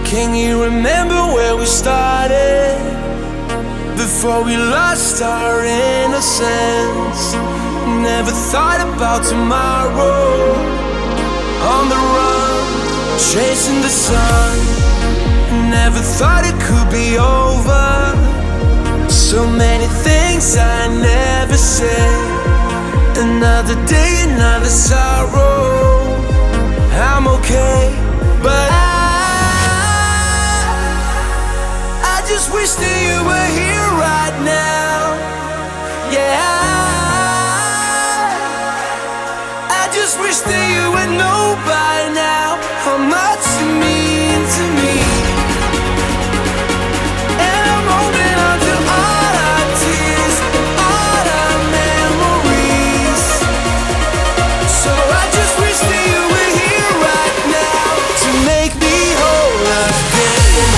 Can you remember where we started? Before we lost our innocence. Never thought about tomorrow. On the run, chasing the sun. Never thought it could be over. So many things I never said. Another day, another sorrow. I'm okay, but I just wish that you were here right now. Yeah, I just wish that you would know by now how much you mean to me. And I'm holding on to all our tears, all our memories. So I just wish that you were here right now to make me whole again.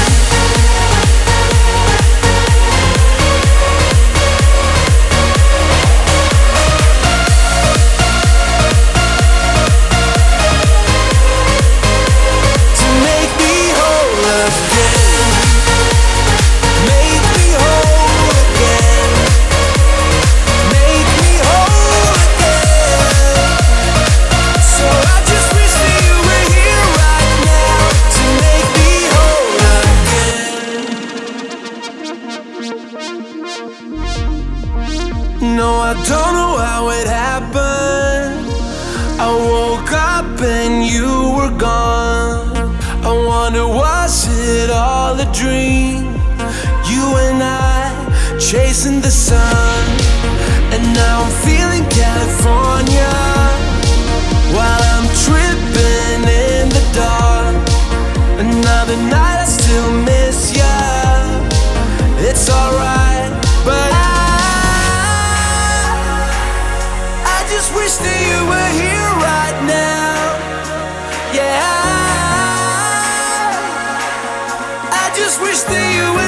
No, I don't know how it happened. I woke up and you were gone. I wonder, was it all a dream? You and I chasing the sun. And now I'm feeling California while I'm tripping in the dark. Another night I still miss ya. It's alright, but I just wish that you were here right now. Yeah, I just wish that you were